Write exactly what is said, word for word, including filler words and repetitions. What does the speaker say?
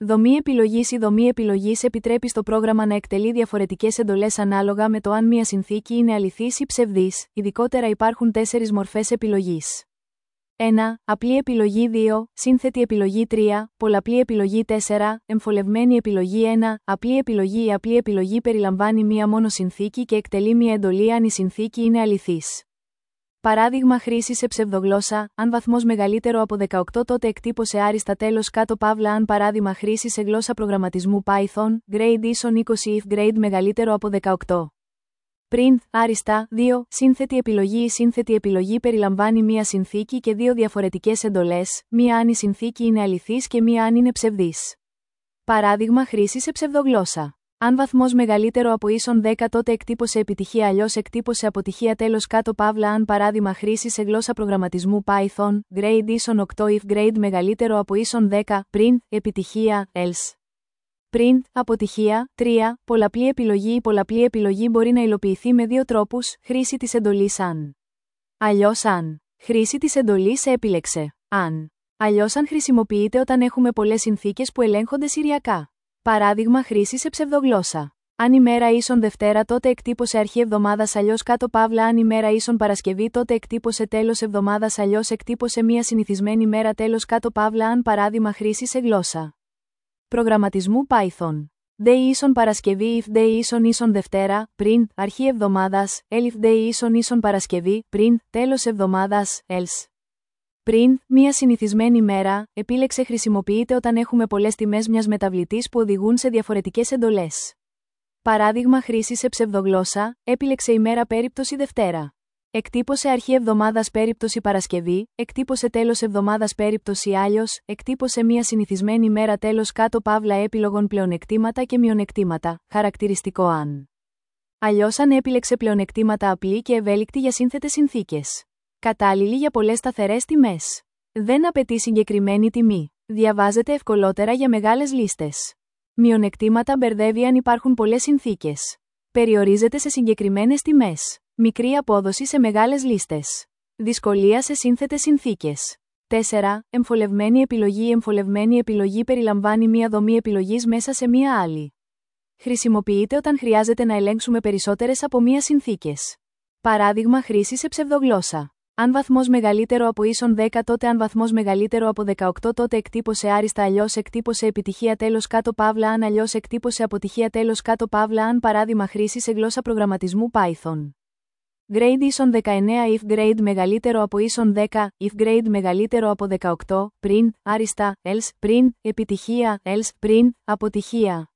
Δομή επιλογής. Η δομή επιλογής επιτρέπει στο πρόγραμμα να εκτελεί διαφορετικές εντολές ανάλογα με το αν μια συνθήκη είναι αληθής ή ψευδής. Ειδικότερα υπάρχουν τέσσερις μορφές επιλογής. ένα. Απλή επιλογή. δύο. Σύνθετη επιλογή. τρία. Πολλαπλή επιλογή. τέσσερα. Εμφολευμένη επιλογή. ένα. Απλή επιλογή. Η απλή επιλογή περιλαμβάνει μία μόνο συνθήκη και εκτελεί μία εντολή αν η συνθήκη είναι αληθής. Παράδειγμα χρήση σε ψευδογλώσσα: αν βαθμός μεγαλύτερο από δεκαοκτώ, τότε εκτύπωσε άριστα τέλος κάτω παύλα. Αν παράδειγμα χρήση σε γλώσσα προγραμματισμού Python, grade ίσον είκοσι if grade μεγαλύτερο από δεκαοκτώ. Print, άριστα. δύο. Σύνθετη επιλογή. Η σύνθετη επιλογή περιλαμβάνει μία συνθήκη και δύο διαφορετικές εντολές, μία αν η συνθήκη είναι αληθής και μία αν είναι ψευδής. Παράδειγμα χρήση σε ψευδογλώσσα: αν βαθμός μεγαλύτερο από ίσον δέκα, τότε εκτύπωσε επιτυχία, αλλιώς εκτύπωσε αποτυχία τέλος κάτω παύλα. Αν παράδειγμα χρήση σε γλώσσα προγραμματισμού Python, grade ίσον οκτώ if grade μεγαλύτερο από ίσον δέκα, print, επιτυχία, else. Print, αποτυχία. τρία. Πολλαπλή επιλογή. Η πολλαπλή επιλογή μπορεί να υλοποιηθεί με δύο τρόπους: χρήση της εντολής αν. Αλλιώς αν. Χρήση της εντολής επίλεξε. Αν. Αλλιώς αν χρησιμοποιείται όταν έχουμε πολλές συνθήκες που ελέγχονται σηριακά. Παράδειγμα χρήση σε ψευδογλώσσα: αν ημέρα ίσον Δευτέρα, τότε εκτύπωσε αρχή εβδομάδας, αλλιώς κάτω παύλα. Αν ημέρα ίσον Παρασκευή, τότε εκτύπωσε τέλος εβδομάδας, αλλιώς εκτύπωσε μία συνηθισμένη μέρα τέλος κάτω παύλα. Αν παράδειγμα χρήση σε γλώσσα προγραμματισμού Python. Day ίσον Παρασκευή if day ίσον ίσον Δευτέρα, print, αρχή εβδομάδας, elif day ίσον ίσον Παρασκευή, print, τέλος εβδομάδας, else. Print, μία συνηθισμένη μέρα, επίλεξε χρησιμοποιείται όταν έχουμε πολλές τιμές μιας μεταβλητής που οδηγούν σε διαφορετικές εντολές. Παράδειγμα χρήση σε ψευδογλώσσα: έπιλεξε ημέρα περίπτωση Δευτέρα. Εκτύπωσε αρχή εβδομάδας περίπτωση Παρασκευή, εκτύπωσε τέλος εβδομάδας περίπτωση άλλιος, εκτύπωσε μία συνηθισμένη μέρα τέλος κάτω παύλα επιλογών πλεονεκτήματα και μειονεκτήματα, χαρακτηριστικό αν. Αλλιώς αν επίλεξε πλεονεκτήματα απλή και ευέλικτη για σύνθετες συνθήκες. Κατάλληλη για πολλές σταθερές τιμές. Δεν απαιτεί συγκεκριμένη τιμή. Διαβάζεται ευκολότερα για μεγάλες λίστες. Μειονεκτήματα μπερδεύει αν υπάρχουν πολλές συνθήκες. Περιορίζεται σε συγκεκριμένες τιμές. Μικρή απόδοση σε μεγάλες λίστες. Δυσκολία σε σύνθετες συνθήκες. τέσσερα. Εμφολευμένη επιλογή. Η εμφολευμένη επιλογή περιλαμβάνει μία δομή επιλογής μέσα σε μία άλλη. Χρησιμοποιείται όταν χρειάζεται να ελέγξουμε περισσότερες από μία συνθήκες. Παράδειγμα χρήση σε ψευδογλώσσα: αν βαθμός μεγαλύτερο από ίσον δέκα, τότε αν βαθμός μεγαλύτερο από δεκαοκτώ, τότε εκτύπωσε άριστα, αλλιώς εκτύπωσε επιτυχία τέλος κάτω παύλα. Αν αλλιώς εκτύπωσε αποτυχία τέλος κάτω παύλα. Αν παράδειγμα χρήση σε γλώσσα προγραμματισμού Python. Grade ίσον δεκαεννέα if grade μεγαλύτερο από ίσον δέκα, if grade μεγαλύτερο από δεκαοκτώ, print, άριστα, else, print, επιτυχία, else, print, αποτυχία.